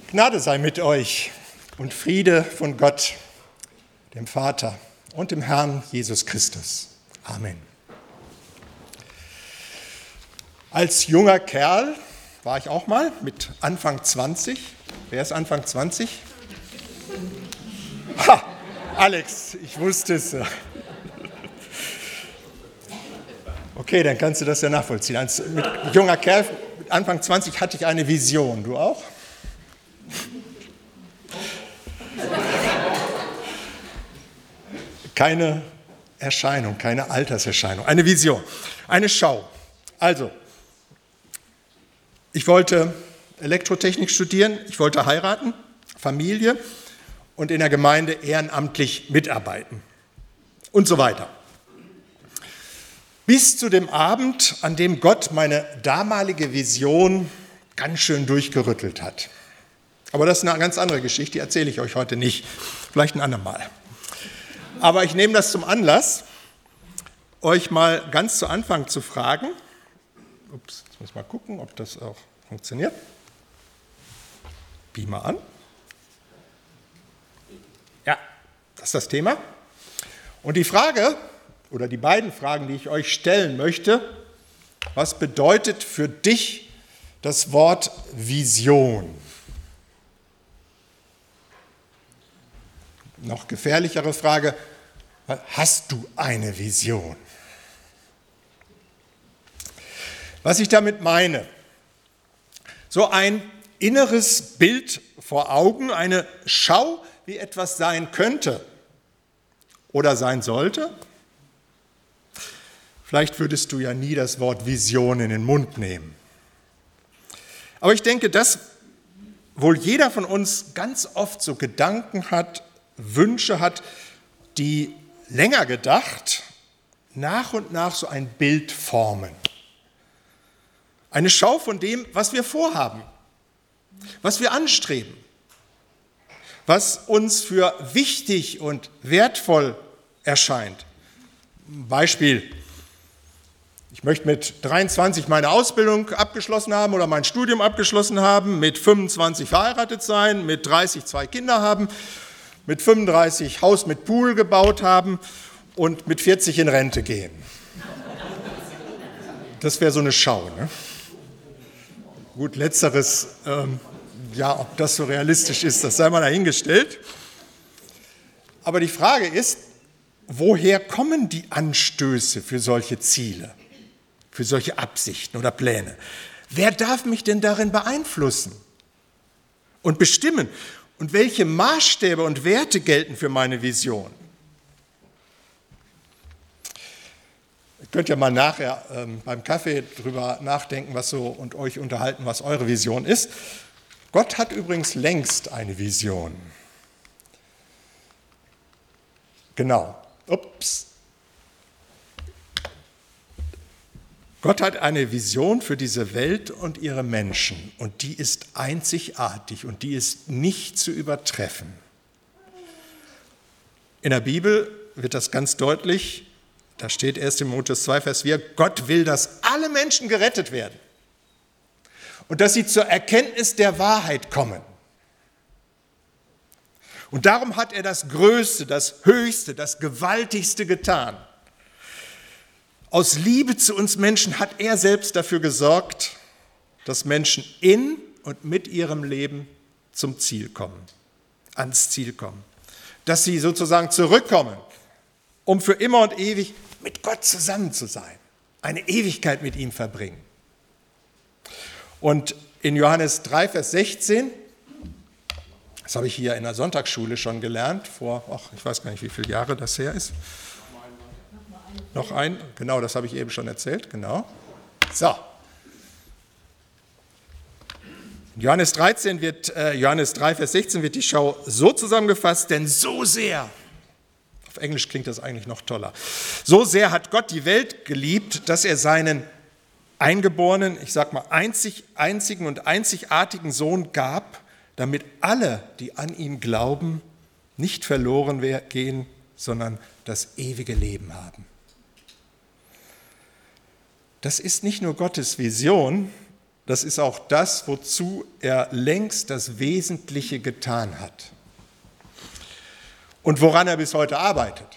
Gnade sei mit euch und Friede von Gott, dem Vater und dem Herrn Jesus Christus. Amen. Als junger Kerl war ich auch mal mit Anfang 20. Wer ist Anfang 20? Ha, Alex, ich wusste es. Okay, dann kannst du das ja nachvollziehen. Als junger Kerl mit Anfang 20 hatte ich eine Vision. Du auch? Keine Erscheinung, keine Alterserscheinung, eine Vision, eine Schau. Also, ich wollte Elektrotechnik studieren, ich wollte heiraten, Familie und in der Gemeinde ehrenamtlich mitarbeiten und so weiter. Bis zu dem Abend, an dem Gott meine damalige Vision ganz schön durchgerüttelt hat. Aber das ist eine ganz andere Geschichte, die erzähle ich euch heute nicht, vielleicht ein andermal. Aber ich nehme das zum Anlass, euch mal ganz zu Anfang zu fragen. Ups, jetzt muss ich mal gucken, ob das auch funktioniert. Beamer an. Ja, das ist das Thema. Und die Frage, oder die beiden Fragen, die ich euch stellen möchte: Was bedeutet für dich das Wort Vision? Noch gefährlichere Frage: Hast du eine Vision? Was ich damit meine: So ein inneres Bild vor Augen, eine Schau, wie etwas sein könnte oder sein sollte. Vielleicht würdest du ja nie das Wort Vision in den Mund nehmen. Aber ich denke, dass wohl jeder von uns ganz oft so Gedanken hat, Wünsche hat, die länger gedacht nach und nach so ein Bild formen. Eine Schau von dem, was wir vorhaben, was wir anstreben, was uns für wichtig und wertvoll erscheint. Beispiel: Ich möchte mit 23 meine Ausbildung abgeschlossen haben oder mein Studium abgeschlossen haben, mit 25 verheiratet sein, mit 30 2 Kinder haben, mit 35 Haus mit Pool gebaut haben und mit 40 in Rente gehen. Das wäre so eine Schau, ne? Gut, letzteres, ja, ob das so realistisch ist, das sei mal dahingestellt. Aber die Frage ist, woher kommen die Anstöße für solche Ziele, für solche Absichten oder Pläne? Wer darf mich denn darin beeinflussen und bestimmen? Und welche Maßstäbe und Werte gelten für meine Vision? Ihr könnt ja mal nachher beim Kaffee drüber nachdenken, und euch unterhalten, was eure Vision ist. Gott hat übrigens längst eine Vision. Genau. Ups. Gott hat eine Vision für diese Welt und ihre Menschen, und die ist einzigartig und die ist nicht zu übertreffen. In der Bibel wird das ganz deutlich, da steht 1. Timotheus 2, Vers 4, Gott will, dass alle Menschen gerettet werden und dass sie zur Erkenntnis der Wahrheit kommen. Und darum hat er das Größte, das Höchste, das Gewaltigste getan. Aus Liebe zu uns Menschen hat er selbst dafür gesorgt, dass Menschen in und mit ihrem Leben zum Ziel kommen, ans Ziel kommen. Dass sie sozusagen zurückkommen, um für immer und ewig mit Gott zusammen zu sein, eine Ewigkeit mit ihm verbringen. Und in Johannes 3, Vers 16, das habe ich hier in der Sonntagsschule schon gelernt, ich weiß gar nicht, wie viele Jahre das her ist. Noch ein, genau, das habe ich eben schon erzählt, genau. So. In Johannes 3, Vers 16 wird die Schau so zusammengefasst: Denn so sehr, auf Englisch klingt das eigentlich noch toller, so sehr hat Gott die Welt geliebt, dass er seinen eingeborenen, einzigen und einzigartigen Sohn gab, damit alle, die an ihn glauben, nicht verloren gehen, sondern das ewige Leben haben. Das ist nicht nur Gottes Vision, das ist auch das, wozu er längst das Wesentliche getan hat und woran er bis heute arbeitet.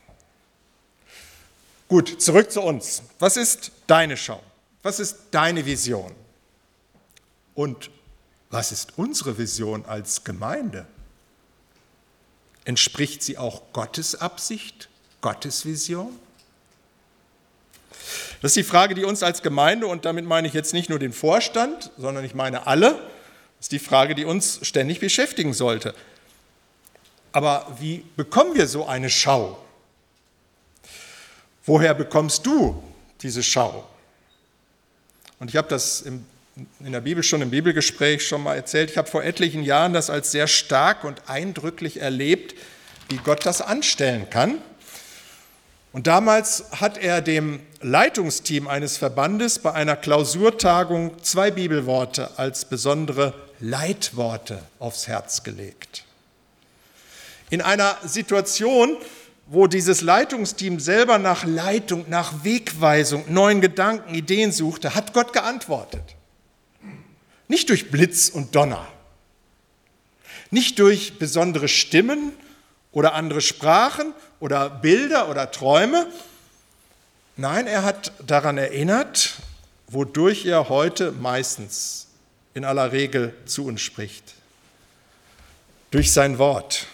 Gut, zurück zu uns. Was ist deine Schau? Was ist deine Vision? Und was ist unsere Vision als Gemeinde? Entspricht sie auch Gottes Absicht, Gottes Vision? Das ist die Frage, die uns als Gemeinde, und damit meine ich jetzt nicht nur den Vorstand, sondern ich meine alle, das ist die Frage, die uns ständig beschäftigen sollte. Aber wie bekommen wir so eine Schau? Woher bekommst du diese Schau? Und ich habe das in der Bibel schon im Bibelgespräch schon mal erzählt. Ich habe vor etlichen Jahren das als sehr stark und eindrücklich erlebt, wie Gott das anstellen kann. Und damals hat er dem Leitungsteam eines Verbandes bei einer Klausurtagung 2 Bibelworte als besondere Leitworte aufs Herz gelegt. In einer Situation, wo dieses Leitungsteam selber nach Leitung, nach Wegweisung, neuen Gedanken, Ideen suchte, hat Gott geantwortet. Nicht durch Blitz und Donner, nicht durch besondere Stimmen oder andere Sprachen oder Bilder oder Träume. Nein, er hat daran erinnert, wodurch er heute meistens in aller Regel zu uns spricht. Durch sein Wort,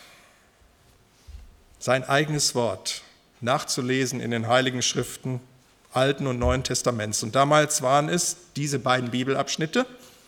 sein eigenes Wort, nachzulesen in den Heiligen Schriften, Alten und Neuen Testaments. Und damals waren es diese beiden Bibelabschnitte,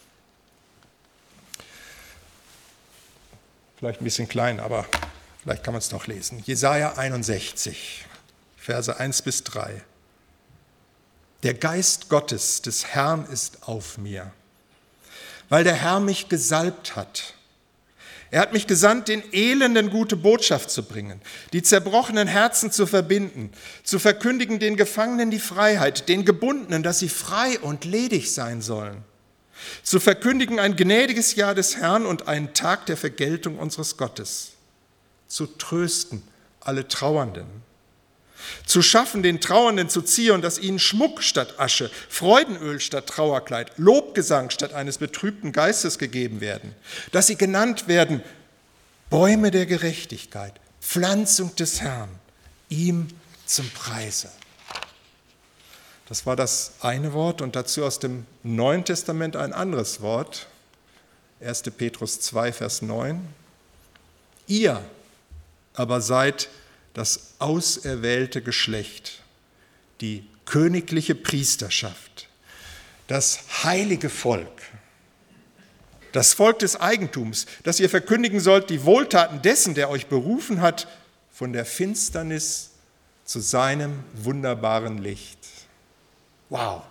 vielleicht ein bisschen klein, aber vielleicht kann man es doch lesen. Jesaja 61, Verse 1 bis 3. Der Geist Gottes des Herrn ist auf mir, weil der Herr mich gesalbt hat. Er hat mich gesandt, den Elenden gute Botschaft zu bringen, die zerbrochenen Herzen zu verbinden, zu verkündigen den Gefangenen die Freiheit, den Gebundenen, dass sie frei und ledig sein sollen, zu verkündigen ein gnädiges Jahr des Herrn und einen Tag der Vergeltung unseres Gottes, zu trösten alle Trauernden, zu schaffen, den Trauernden zu Zion, dass ihnen Schmuck statt Asche, Freudenöl statt Trauerkleid, Lobgesang statt eines betrübten Geistes gegeben werden, dass sie genannt werden Bäume der Gerechtigkeit, Pflanzung des Herrn, ihm zum Preise. Das war das eine Wort und dazu aus dem Neuen Testament ein anderes Wort, 1. Petrus 2, Vers 9. Ihr aber seid das auserwählte Geschlecht, die königliche Priesterschaft, das heilige Volk, das Volk des Eigentums, das ihr verkündigen sollt, die Wohltaten dessen, der euch berufen hat, von der Finsternis zu seinem wunderbaren Licht. Wow!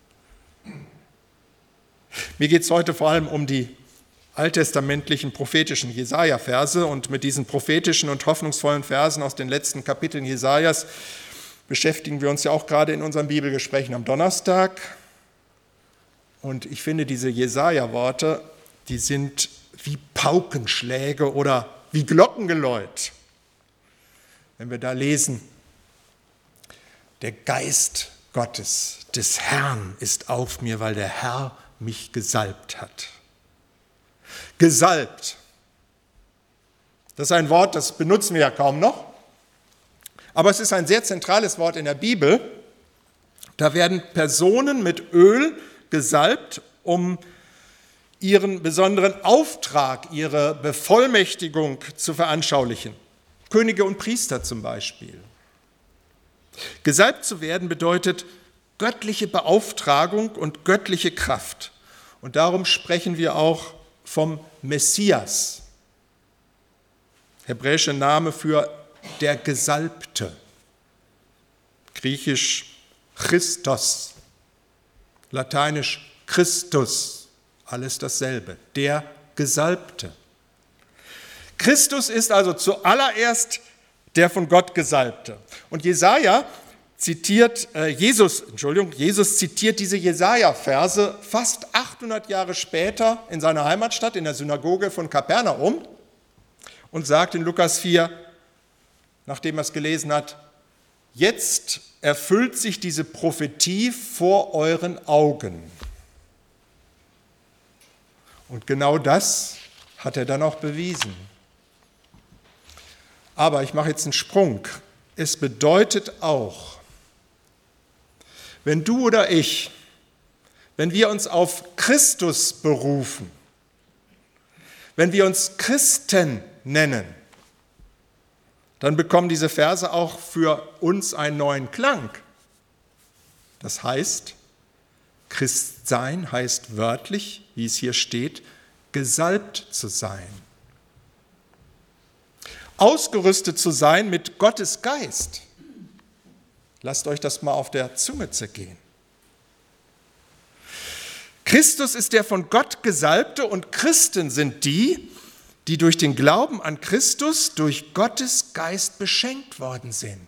Mir geht es heute vor allem um die alttestamentlichen prophetischen Jesaja-Verse und mit diesen prophetischen und hoffnungsvollen Versen aus den letzten Kapiteln Jesajas beschäftigen wir uns ja auch gerade in unseren Bibelgesprächen am Donnerstag. Und ich finde, diese Jesaja-Worte, die sind wie Paukenschläge oder wie Glockengeläut. Wenn wir da lesen, der Geist Gottes, des Herrn ist auf mir, weil der Herr mich gesalbt hat. Gesalbt. Das ist ein Wort, das benutzen wir ja kaum noch, aber es ist ein sehr zentrales Wort in der Bibel. Da werden Personen mit Öl gesalbt, um ihren besonderen Auftrag, ihre Bevollmächtigung zu veranschaulichen. Könige und Priester zum Beispiel. Gesalbt zu werden bedeutet göttliche Beauftragung und göttliche Kraft. Und darum sprechen wir auch vom Messias, hebräischer Name für der Gesalbte, griechisch Christos, lateinisch Christus, alles dasselbe, der Gesalbte. Christus ist also zuallererst der von Gott Gesalbte. Und Jesus zitiert diese Jesaja-Verse fast 800 Jahre später in seiner Heimatstadt, in der Synagoge von Kapernaum und sagt in Lukas 4, nachdem er es gelesen hat, jetzt erfüllt sich diese Prophetie vor euren Augen. Und genau das hat er dann auch bewiesen. Aber ich mache jetzt einen Sprung. Es bedeutet auch, wenn du oder ich, wenn wir uns auf Christus berufen, wenn wir uns Christen nennen, dann bekommen diese Verse auch für uns einen neuen Klang. Das heißt, Christsein heißt wörtlich, wie es hier steht, gesalbt zu sein. Ausgerüstet zu sein mit Gottes Geist. Lasst euch das mal auf der Zunge zergehen. Christus ist der von Gott Gesalbte und Christen sind die, die durch den Glauben an Christus durch Gottes Geist beschenkt worden sind.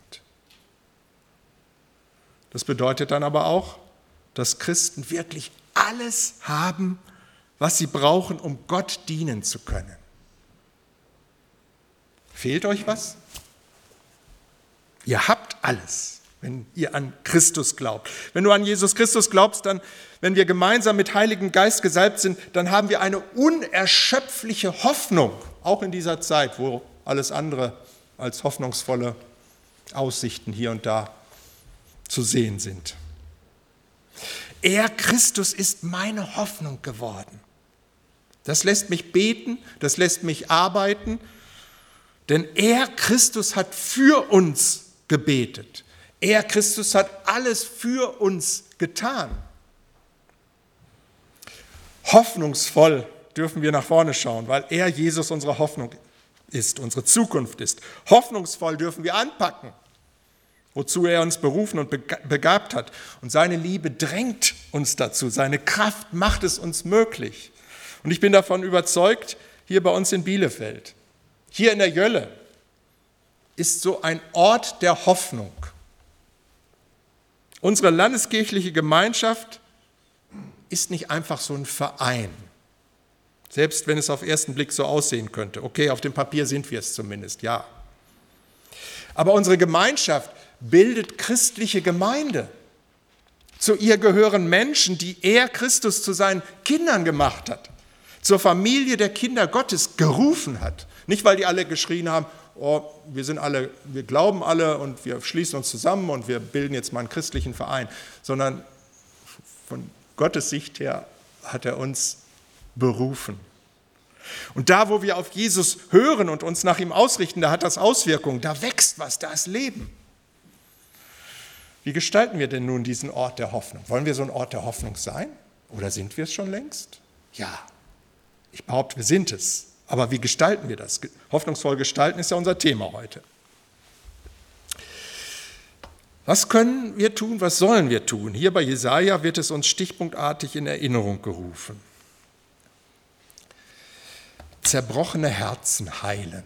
Das bedeutet dann aber auch, dass Christen wirklich alles haben, was sie brauchen, um Gott dienen zu können. Fehlt euch was? Ihr habt alles, wenn ihr an Christus glaubt. Wenn du an Jesus Christus glaubst, dann, wenn wir gemeinsam mit Heiligem Geist gesalbt sind, dann haben wir eine unerschöpfliche Hoffnung, auch in dieser Zeit, wo alles andere als hoffnungsvolle Aussichten hier und da zu sehen sind. Er, Christus, ist meine Hoffnung geworden. Das lässt mich beten, das lässt mich arbeiten, denn er, Christus, hat für uns gebetet. Er, Christus, hat alles für uns getan. Hoffnungsvoll dürfen wir nach vorne schauen, weil er, Jesus, unsere Hoffnung ist, unsere Zukunft ist. Hoffnungsvoll dürfen wir anpacken, wozu er uns berufen und begabt hat. Und seine Liebe drängt uns dazu, seine Kraft macht es uns möglich. Und ich bin davon überzeugt, hier bei uns in Bielefeld, hier in der Jölle, ist so ein Ort der Hoffnung. Unsere landeskirchliche Gemeinschaft ist nicht einfach so ein Verein, selbst wenn es auf den ersten Blick so aussehen könnte. Okay, auf dem Papier sind wir es zumindest, ja. Aber unsere Gemeinschaft bildet christliche Gemeinde. Zu ihr gehören Menschen, die er, Christus, zu seinen Kindern gemacht hat, zur Familie der Kinder Gottes gerufen hat. Nicht, weil die alle geschrien haben, oh, wir glauben alle und wir schließen uns zusammen und wir bilden jetzt mal einen christlichen Verein, sondern von Gottes Sicht her hat er uns berufen. Und da, wo wir auf Jesus hören und uns nach ihm ausrichten, da hat das Auswirkungen, da wächst was, da ist Leben. Wie gestalten wir denn nun diesen Ort der Hoffnung? Wollen wir so ein Ort der Hoffnung sein? Oder sind wir es schon längst? Ja, ich behaupte, wir sind es. Aber wie gestalten wir das? Hoffnungsvoll gestalten ist ja unser Thema heute. Was können wir tun, was sollen wir tun? Hier bei Jesaja wird es uns stichpunktartig in Erinnerung gerufen. Zerbrochene Herzen heilen.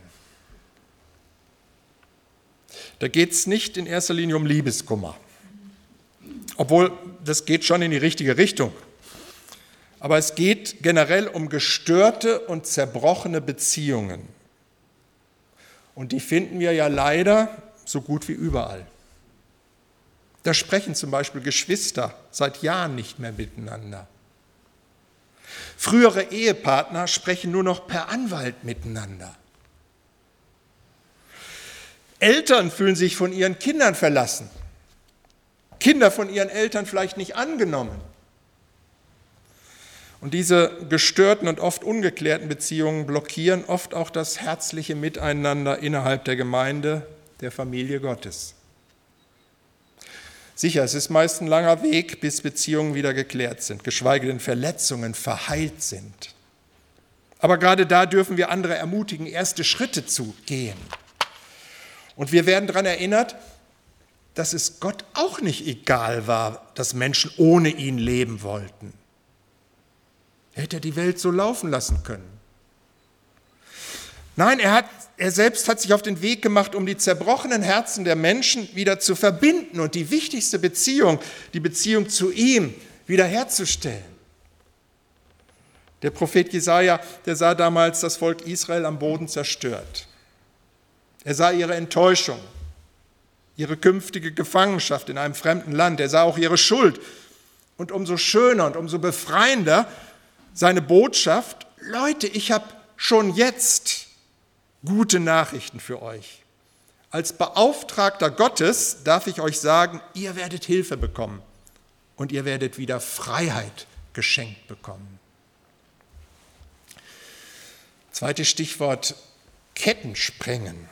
Da geht es nicht in erster Linie um Liebeskummer, obwohl das geht schon in die richtige Richtung. Aber es geht generell um gestörte und zerbrochene Beziehungen. Und die finden wir ja leider so gut wie überall. Da sprechen zum Beispiel Geschwister seit Jahren nicht mehr miteinander. Frühere Ehepartner sprechen nur noch per Anwalt miteinander. Eltern fühlen sich von ihren Kindern verlassen. Kinder von ihren Eltern vielleicht nicht angenommen. Und diese gestörten und oft ungeklärten Beziehungen blockieren oft auch das herzliche Miteinander innerhalb der Gemeinde, der Familie Gottes. Sicher, es ist meist ein langer Weg, bis Beziehungen wieder geklärt sind, geschweige denn Verletzungen verheilt sind. Aber gerade da dürfen wir andere ermutigen, erste Schritte zu gehen. Und wir werden daran erinnert, dass es Gott auch nicht egal war, dass Menschen ohne ihn leben wollten. Er hätte die Welt so laufen lassen können. Nein, er selbst hat sich auf den Weg gemacht, um die zerbrochenen Herzen der Menschen wieder zu verbinden und die wichtigste Beziehung, die Beziehung zu ihm, wiederherzustellen. Der Prophet Jesaja, der sah damals das Volk Israel am Boden zerstört. Er sah ihre Enttäuschung, ihre künftige Gefangenschaft in einem fremden Land. Er sah auch ihre Schuld. Und umso schöner und umso befreiender seine Botschaft Leute, ich habe schon jetzt gute Nachrichten für euch. Als Beauftragter Gottes darf ich euch sagen, ihr werdet Hilfe bekommen und ihr werdet wieder Freiheit geschenkt bekommen. Zweites Stichwort, Ketten sprengen.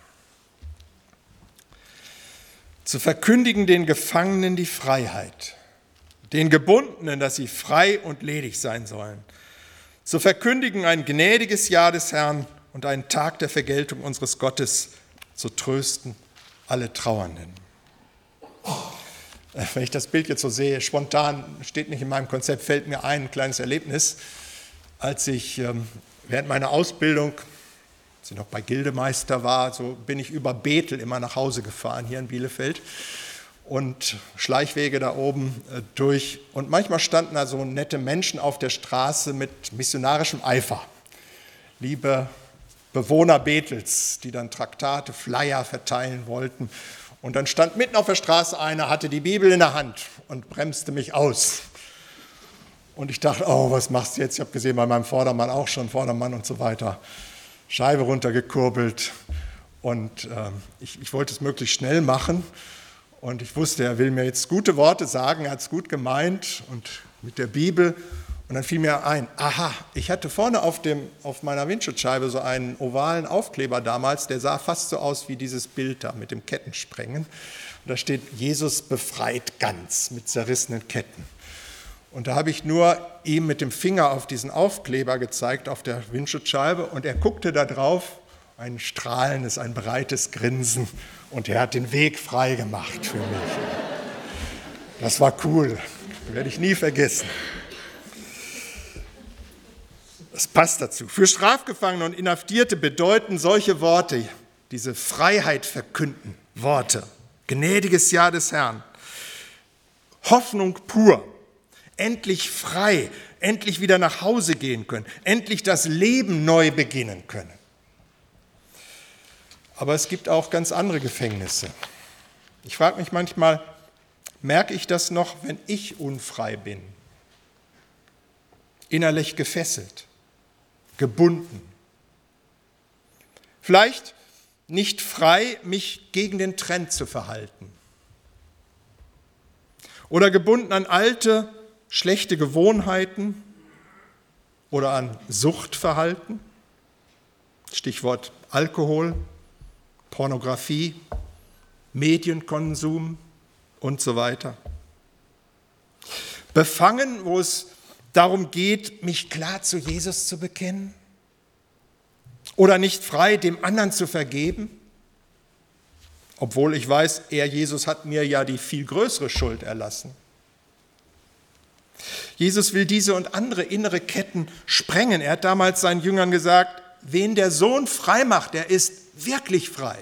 Zu verkündigen den Gefangenen die Freiheit, den Gebundenen, dass sie frei und ledig sein sollen. Zu verkündigen ein gnädiges Jahr des Herrn und einen Tag der Vergeltung unseres Gottes, zu trösten alle Trauernden. Wenn ich das Bild jetzt so sehe, spontan, steht nicht in meinem Konzept, fällt mir ein kleines Erlebnis, als ich während meiner Ausbildung, als ich noch bei Gildemeister war, so bin ich über Bethel immer nach Hause gefahren, hier in Bielefeld, und Schleichwege da oben durch. Und manchmal standen da so nette Menschen auf der Straße mit missionarischem Eifer. Liebe Bewohner Bethels, die dann Traktate, Flyer verteilen wollten. Und dann stand mitten auf der Straße einer, hatte die Bibel in der Hand und bremste mich aus. Und ich dachte, oh, was machst du jetzt? Ich habe gesehen, bei meinem Vordermann auch schon, Vordermann und so weiter. Scheibe runtergekurbelt. Und ich wollte es möglichst schnell machen. Und ich wusste, er will mir jetzt gute Worte sagen, er hat es gut gemeint und mit der Bibel. Und dann fiel mir ein, aha, ich hatte vorne auf meiner Windschutzscheibe so einen ovalen Aufkleber damals, der sah fast so aus wie dieses Bild da mit dem Kettensprengen. Und da steht, Jesus befreit ganz mit zerrissenen Ketten. Und da habe ich nur ihm mit dem Finger auf diesen Aufkleber gezeigt, auf der Windschutzscheibe, und er guckte da drauf, ein strahlendes, ein breites Grinsen, und er hat den Weg frei gemacht für mich. Das war cool, das werde ich nie vergessen. Das passt dazu. Für Strafgefangene und Inhaftierte bedeuten solche Worte, diese Freiheit verkünden, Worte, gnädiges Jahr des Herrn, Hoffnung pur, endlich frei, endlich wieder nach Hause gehen können, endlich das Leben neu beginnen können. Aber es gibt auch ganz andere Gefängnisse. Ich frage mich manchmal, merke ich das noch, wenn ich unfrei bin? Innerlich gefesselt, gebunden. Vielleicht nicht frei, mich gegen den Trend zu verhalten. Oder gebunden an alte, schlechte Gewohnheiten oder an Suchtverhalten. Stichwort Alkohol, Pornografie, Medienkonsum und so weiter. Befangen, wo es darum geht, mich klar zu Jesus zu bekennen? Oder nicht frei, dem anderen zu vergeben? Obwohl ich weiß, Jesus hat mir ja die viel größere Schuld erlassen. Jesus will diese und andere innere Ketten sprengen. Er hat damals seinen Jüngern gesagt, wen der Sohn frei macht, der ist wirklich frei.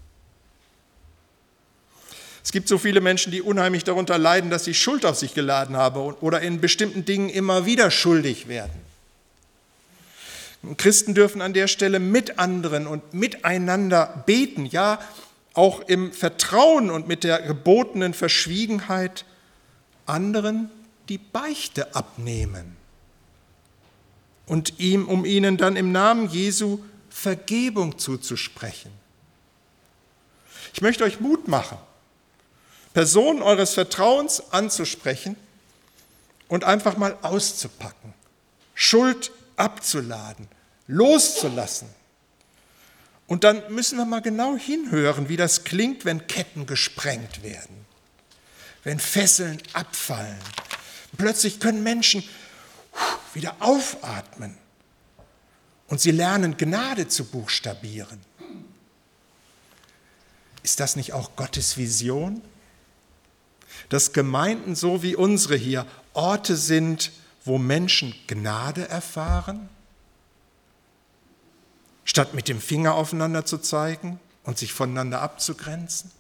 Es gibt so viele Menschen, die unheimlich darunter leiden, dass sie Schuld auf sich geladen haben oder in bestimmten Dingen immer wieder schuldig werden. Christen dürfen an der Stelle mit anderen und miteinander beten, ja, auch im Vertrauen und mit der gebotenen Verschwiegenheit anderen die Beichte abnehmen und um ihnen dann im Namen Jesu Vergebung zuzusprechen. Ich möchte euch Mut machen, Personen eures Vertrauens anzusprechen und einfach mal auszupacken, Schuld abzuladen, loszulassen. Und dann müssen wir mal genau hinhören, wie das klingt, wenn Ketten gesprengt werden, wenn Fesseln abfallen. Plötzlich können Menschen wieder aufatmen und sie lernen, Gnade zu buchstabieren. Ist das nicht auch Gottes Vision? Dass Gemeinden so wie unsere hier Orte sind, wo Menschen Gnade erfahren? Statt mit dem Finger aufeinander zu zeigen und sich voneinander abzugrenzen?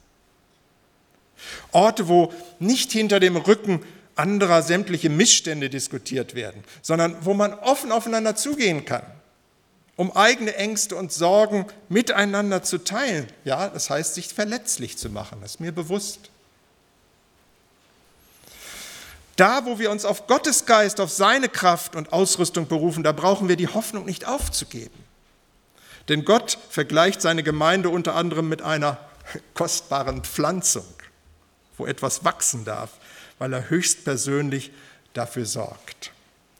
Orte, wo nicht hinter dem Rücken anderer sämtliche Missstände diskutiert werden, sondern wo man offen aufeinander zugehen kann, um eigene Ängste und Sorgen miteinander zu teilen. Ja, das heißt, sich verletzlich zu machen, das ist mir bewusst. Da, wo wir uns auf Gottes Geist, auf seine Kraft und Ausrüstung berufen, da brauchen wir die Hoffnung nicht aufzugeben. Denn Gott vergleicht seine Gemeinde unter anderem mit einer kostbaren Pflanzung, wo etwas wachsen darf, weil er höchstpersönlich dafür sorgt.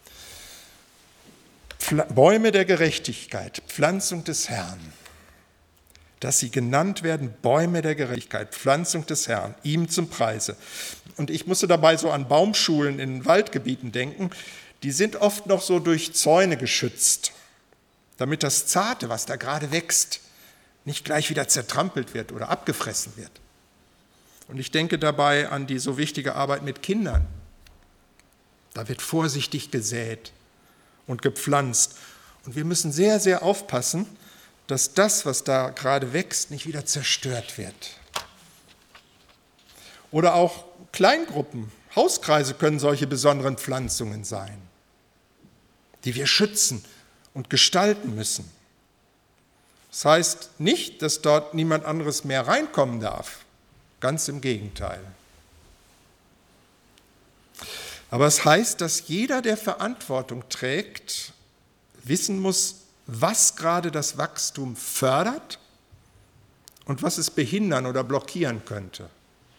Bäume der Gerechtigkeit, Pflanzung des Herrn, dass sie genannt werden, Bäume der Gerechtigkeit, Pflanzung des Herrn, ihm zum Preise. Und ich musste dabei so an Baumschulen in Waldgebieten denken, die sind oft noch so durch Zäune geschützt, damit das Zarte, was da gerade wächst, nicht gleich wieder zertrampelt wird oder abgefressen wird. Und ich denke dabei an die so wichtige Arbeit mit Kindern. Da wird vorsichtig gesät und gepflanzt. Und wir müssen sehr, sehr aufpassen, dass das, was da gerade wächst, nicht wieder zerstört wird. Oder auch Kleingruppen, Hauskreise können solche besonderen Pflanzungen sein, die wir schützen und gestalten müssen. Das heißt nicht, dass dort niemand anderes mehr reinkommen darf. Ganz im Gegenteil. Aber es heißt, dass jeder, der Verantwortung trägt, wissen muss, was gerade das Wachstum fördert und was es behindern oder blockieren könnte.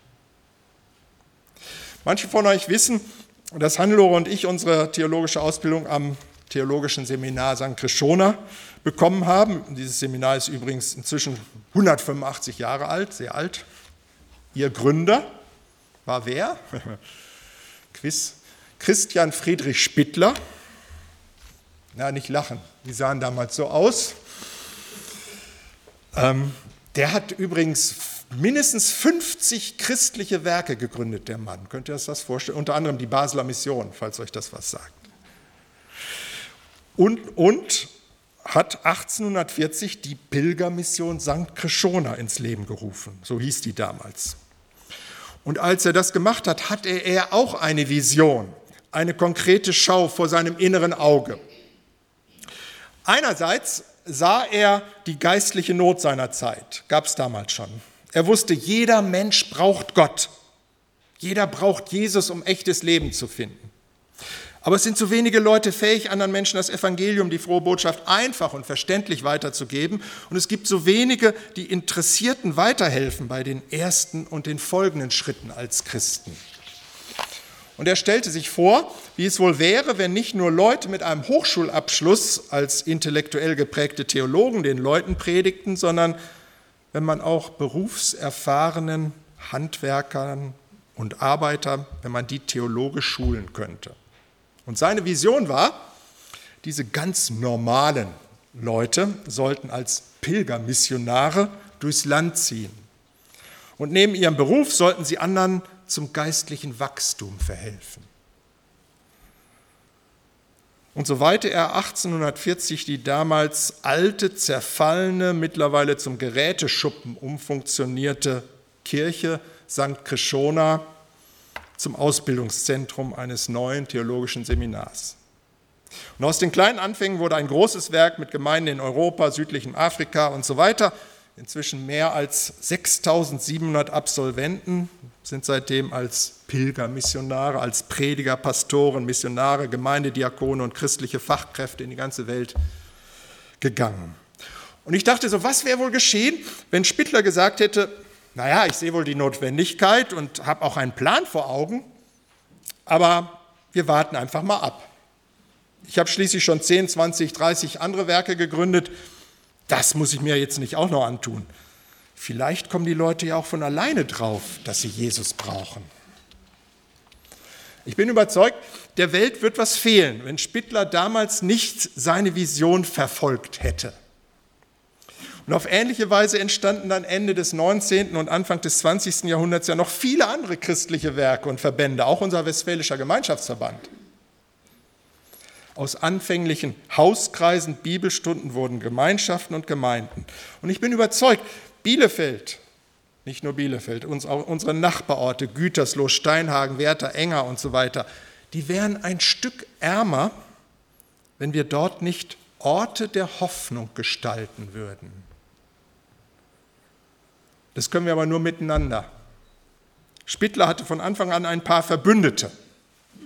Manche von euch wissen, dass Hannelore und ich unsere theologische Ausbildung am Theologischen Seminar St. Krishona bekommen haben. Dieses Seminar ist übrigens inzwischen 185 Jahre alt, sehr alt. Ihr Gründer war wer? Quiz. Christian Friedrich Spittler. Na, nicht lachen, die sahen damals so aus. Der hat übrigens mindestens 50 christliche Werke gegründet, der Mann. Könnt ihr euch das vorstellen? Unter anderem die Basler Mission, falls euch das was sagt. Und hat 1840 die Pilgermission St. Krishona ins Leben gerufen. So hieß die damals. Und als er das gemacht hat, hatte er auch eine Vision, eine konkrete Schau vor seinem inneren Auge. Einerseits sah er die geistliche Not seiner Zeit, gab es damals schon. Er wusste, jeder Mensch braucht Gott. Jeder braucht Jesus, um echtes Leben zu finden. Aber es sind zu wenige Leute fähig, anderen Menschen das Evangelium, die frohe Botschaft einfach und verständlich weiterzugeben. Und es gibt so wenige, die Interessierten weiterhelfen bei den ersten und den folgenden Schritten als Christen. Und er stellte sich vor, wie es wohl wäre, wenn nicht nur Leute mit einem Hochschulabschluss als intellektuell geprägte Theologen den Leuten predigten, sondern wenn man auch berufserfahrenen Handwerkern und Arbeitern, wenn man die theologisch schulen könnte. Und seine Vision war, diese ganz normalen Leute sollten als Pilgermissionare durchs Land ziehen. Und neben ihrem Beruf sollten sie anderen zum geistlichen Wachstum verhelfen. Und so weihte er 1840 die damals alte, zerfallene, mittlerweile zum Geräteschuppen umfunktionierte Kirche St. Krishona zum Ausbildungszentrum eines neuen theologischen Seminars. Und aus den kleinen Anfängen wurde ein großes Werk mit Gemeinden in Europa, südlichem Afrika und so weiter. Inzwischen mehr als 6.700 Absolventen sind seitdem als Pilgermissionare, als Prediger, Pastoren, Missionare, Gemeindediakone und christliche Fachkräfte in die ganze Welt gegangen. Und ich dachte so, was wäre wohl geschehen, wenn Spittler gesagt hätte, naja, ich sehe wohl die Notwendigkeit und habe auch einen Plan vor Augen, aber wir warten einfach mal ab. Ich habe schließlich schon 10, 20, 30 andere Werke gegründet, das muss ich mir jetzt nicht auch noch antun. Vielleicht kommen die Leute ja auch von alleine drauf, dass sie Jesus brauchen. Ich bin überzeugt, der Welt wird was fehlen, wenn Spittler damals nicht seine Vision verfolgt hätte. Und auf ähnliche Weise entstanden dann Ende des 19. und Anfang des 20. Jahrhunderts ja noch viele andere christliche Werke und Verbände, auch unser Westfälischer Gemeinschaftsverband. Aus anfänglichen Hauskreisen, Bibelstunden wurden Gemeinschaften und Gemeinden. Und ich bin überzeugt, Bielefeld, nicht nur Bielefeld, unsere Nachbarorte, Gütersloh, Steinhagen, Werther, Enger und so weiter, die wären ein Stück ärmer, wenn wir dort nicht Orte der Hoffnung gestalten würden. Das können wir aber nur miteinander. Spittler hatte von Anfang an ein paar Verbündete.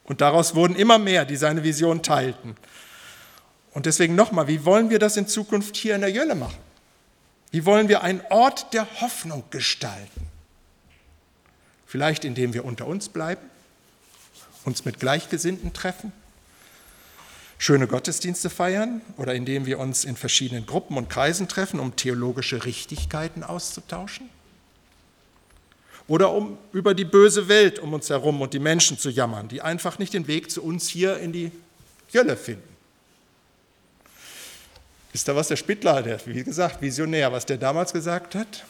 Und daraus wurden immer mehr, die seine Vision teilten. Und deswegen nochmal, wie wollen wir das in Zukunft hier in der Jölle machen? Wie wollen wir einen Ort der Hoffnung gestalten? Vielleicht indem wir unter uns bleiben, uns mit Gleichgesinnten treffen, schöne Gottesdienste feiern oder indem wir uns in verschiedenen Gruppen und Kreisen treffen, um theologische Richtigkeiten auszutauschen? Oder um über die böse Welt um uns herum und die Menschen zu jammern, die einfach nicht den Weg zu uns hier in die Jölle finden. Ist da was der Spittler, der, wie gesagt, Visionär, was der damals gesagt hat?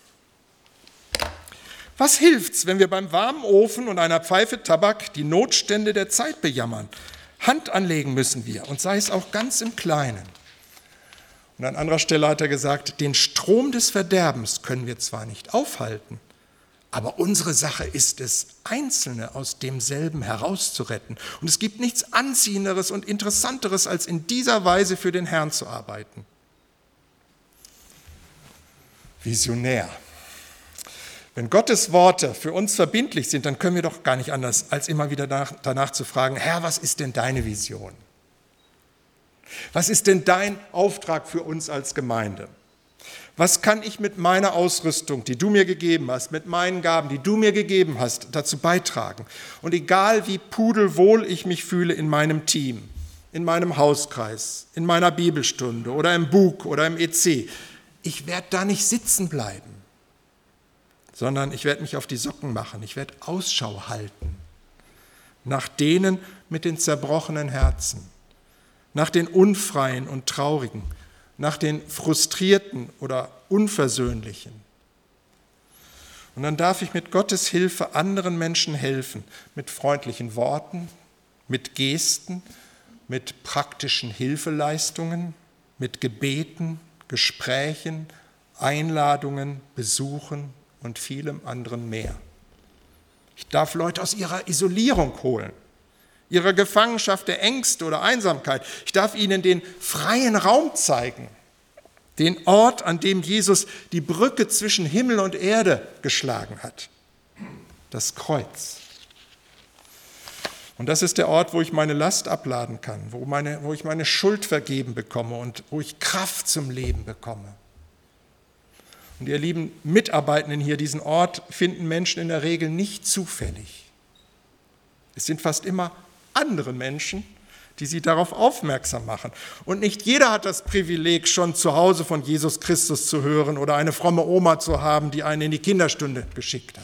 Was hilft's, wenn wir beim warmen Ofen und einer Pfeife Tabak die Notstände der Zeit bejammern? Hand anlegen müssen wir, und sei es auch ganz im Kleinen. Und an anderer Stelle hat er gesagt, den Strom des Verderbens können wir zwar nicht aufhalten, aber unsere Sache ist es, Einzelne aus demselben herauszuretten. Und es gibt nichts Anziehenderes und Interessanteres, als in dieser Weise für den Herrn zu arbeiten. Visionär. Wenn Gottes Worte für uns verbindlich sind, dann können wir doch gar nicht anders, als immer wieder danach zu fragen, Herr, was ist denn deine Vision? Was ist denn dein Auftrag für uns als Gemeinde? Was kann ich mit meiner Ausrüstung, die du mir gegeben hast, mit meinen Gaben, die du mir gegeben hast, dazu beitragen? Und egal wie pudelwohl ich mich fühle in meinem Team, in meinem Hauskreis, in meiner Bibelstunde oder im BUG oder im EC, ich werde da nicht sitzen bleiben, sondern ich werde mich auf die Socken machen, ich werde Ausschau halten nach denen mit den zerbrochenen Herzen, nach den Unfreien und Traurigen, nach den Frustrierten oder Unversöhnlichen. Und dann darf ich mit Gottes Hilfe anderen Menschen helfen, mit freundlichen Worten, mit Gesten, mit praktischen Hilfeleistungen, mit Gebeten, Gesprächen, Einladungen, Besuchen und vielem anderen mehr. Ich darf Leute aus ihrer Isolierung holen, ihrer Gefangenschaft der Ängste oder Einsamkeit. Ich darf ihnen den freien Raum zeigen, den Ort, an dem Jesus die Brücke zwischen Himmel und Erde geschlagen hat, das Kreuz. Und das ist der Ort, wo ich meine Last abladen kann, wo ich meine Schuld vergeben bekomme und wo ich Kraft zum Leben bekomme. Und ihr lieben Mitarbeitenden hier, diesen Ort finden Menschen in der Regel nicht zufällig. Es sind fast immer andere Menschen, die sie darauf aufmerksam machen. Und nicht jeder hat das Privileg, schon zu Hause von Jesus Christus zu hören oder eine fromme Oma zu haben, die einen in die Kinderstunde geschickt hat.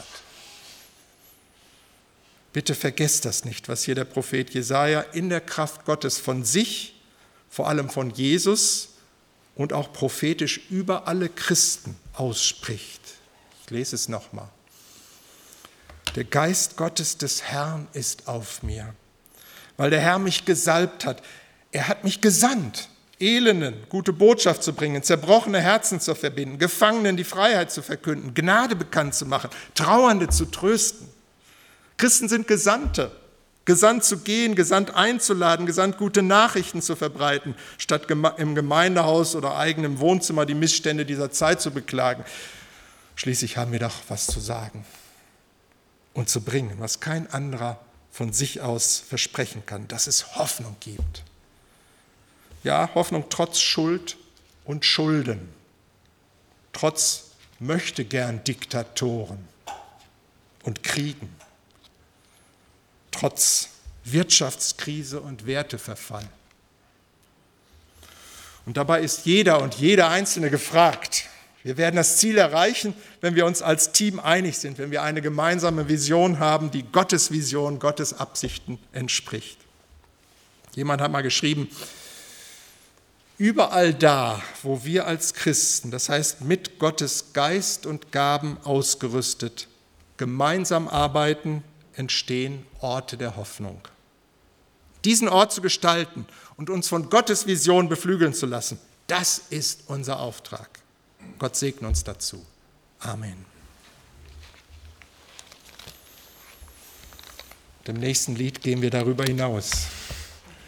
Bitte vergesst das nicht, was hier der Prophet Jesaja in der Kraft Gottes von sich, vor allem von Jesus und auch prophetisch über alle Christen ausspricht. Ich lese es nochmal. Der Geist Gottes des Herrn ist auf mir, weil der Herr mich gesalbt hat. Er hat mich gesandt, Elenden gute Botschaft zu bringen, zerbrochene Herzen zu verbinden, Gefangenen die Freiheit zu verkünden, Gnade bekannt zu machen, Trauernde zu trösten. Christen sind Gesandte, gesandt zu gehen, gesandt einzuladen, gesandt gute Nachrichten zu verbreiten, statt im Gemeindehaus oder eigenem Wohnzimmer die Missstände dieser Zeit zu beklagen. Schließlich haben wir doch was zu sagen und zu bringen, was kein anderer von sich aus versprechen kann, dass es Hoffnung gibt. Ja, Hoffnung trotz Schuld und Schulden, trotz Möchtegern-Diktatoren und Kriegen, trotz Wirtschaftskrise und Werteverfall. Und dabei ist jeder und jede Einzelne gefragt. Wir werden das Ziel erreichen, wenn wir uns als Team einig sind, wenn wir eine gemeinsame Vision haben, die Gottes Vision, Gottes Absichten entspricht. Jemand hat mal geschrieben, überall da, wo wir als Christen, das heißt mit Gottes Geist und Gaben ausgerüstet, gemeinsam arbeiten, entstehen Orte der Hoffnung. Diesen Ort zu gestalten und uns von Gottes Vision beflügeln zu lassen, das ist unser Auftrag. Gott segne uns dazu. Amen. Im nächsten Lied gehen wir darüber hinaus.